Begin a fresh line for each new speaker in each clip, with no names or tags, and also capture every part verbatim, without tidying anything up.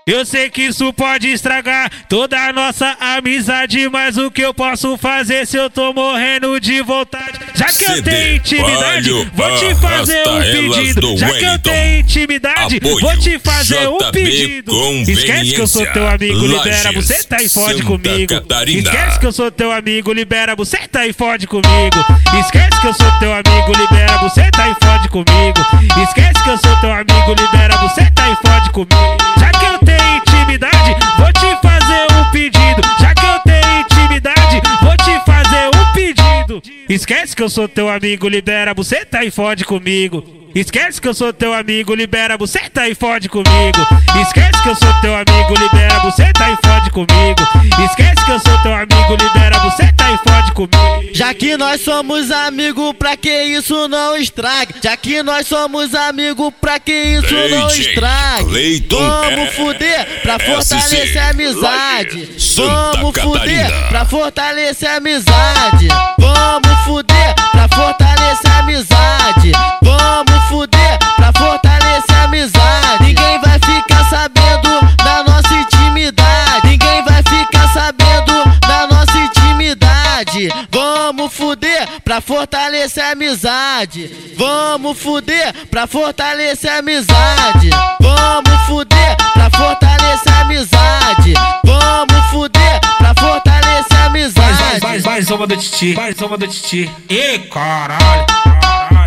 Eu sei que isso pode estragar toda a nossa amizade, mas o que eu posso fazer se eu tô morrendo de vontade? Já que eu tenho intimidade, vou te fazer um pedido. Já que eu tenho intimidade, vou te fazer um pedido. Esquece que eu sou teu amigo, libera você tá e fode comigo. Esquece que eu sou teu amigo, libera você tá e fode comigo. Esquece que eu sou teu amigo, libera você tá e fode comigo. Esquece que eu sou teu amigo, libera você tá e fode comigo. Já que eu tenho intimidade, vou te fazer um pedido. Já que eu tenho intimidade, vou te fazer um pedido. Esquece que eu sou teu amigo, libera você tá e fode comigo. Esquece que eu sou teu amigo, libera você tá e fode comigo. Esquece que eu sou teu amigo, libera você tá e fode comigo. Esquece que eu sou teu amigo, libera você tá e fode comigo.
Já que nós somos amigos, pra que isso não estrague? Já que nós somos amigos, pra que isso não estrague? Vamos fuder pra fortalecer a amizade. Vamos fuder pra fortalecer a amizade. Vamos fuder pra fortalecer a amizade. Vamos fuder pra fortalecer a amizade. Ninguém vai ficar sabendo da nossa intimidade. Ninguém vai ficar sabendo da nossa intimidade. Vamos fuder pra fortalecer a amizade. Vamos fuder pra fortalecer a amizade. Vamos fuder pra fortalecer a amizade. Vamos fuder pra fortalecer a amizade.
Mais, mais, mais uma do Titi, mais uma do Titi. Ê, caralho, caralho.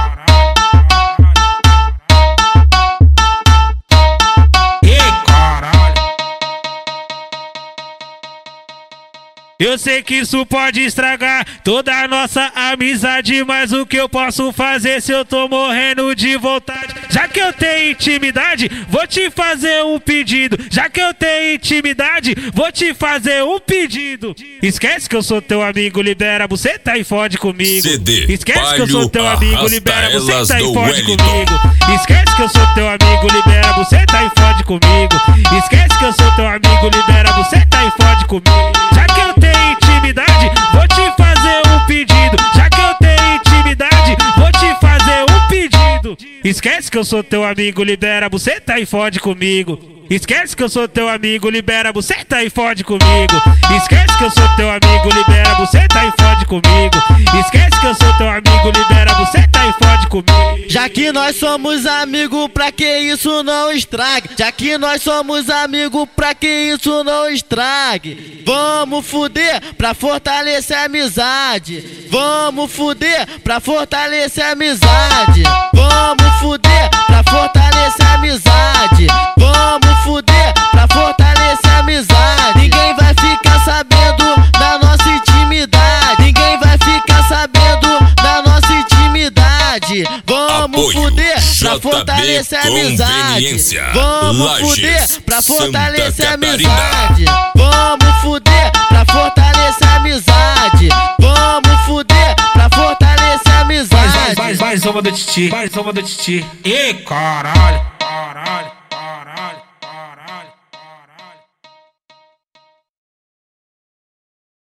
Eu sei que isso pode estragar toda a nossa amizade, mas o que eu posso fazer se eu tô morrendo de vontade? Já que eu tenho intimidade, vou te fazer um pedido. Já que eu tenho intimidade, vou te fazer um pedido. Esquece que eu sou teu amigo, libera você tá e fode comigo. Esquece que eu sou teu amigo, libera você tá e fode comigo. Esquece que eu sou teu amigo, libera você tá e fode comigo. Esquece que eu sou teu amigo, libera você tá e fode comigo. Já que eu tenho intimidade, vou te fazer um pedido. Já que eu tenho intimidade, vou te fazer um pedido. Esquece que eu sou teu amigo, libera você tá e fode comigo. Esquece que eu sou teu amigo, libera você tá e fode comigo. Esquece que eu sou teu amigo, libera você tá e fode comigo. Esquece que eu sou teu amigo, libera você tá e fode comigo.
Já que nós somos amigos, pra que isso não estrague? Já que nós somos amigos, pra que isso não estrague? Vamos fuder pra fortalecer a amizade. Vamos fuder pra fortalecer a amizade. Vamos fuder pra fortalecer a amizade. Vamos fuder pra fortalecer a amizade. Ninguém vai ficar sabendo da nossa intimidade. Ninguém vai ficar sabendo da nossa intimidade. Vamos fuder pra fortalecer a amizade. Vamos fuder pra fortalecer a amizade. Vamos fuder pra fortalecer a amizade. Vamos fuder pra fortalecer a amizade.
Mais, mais, mais uma do Titi, mais uma do Titi. Ê, caralho.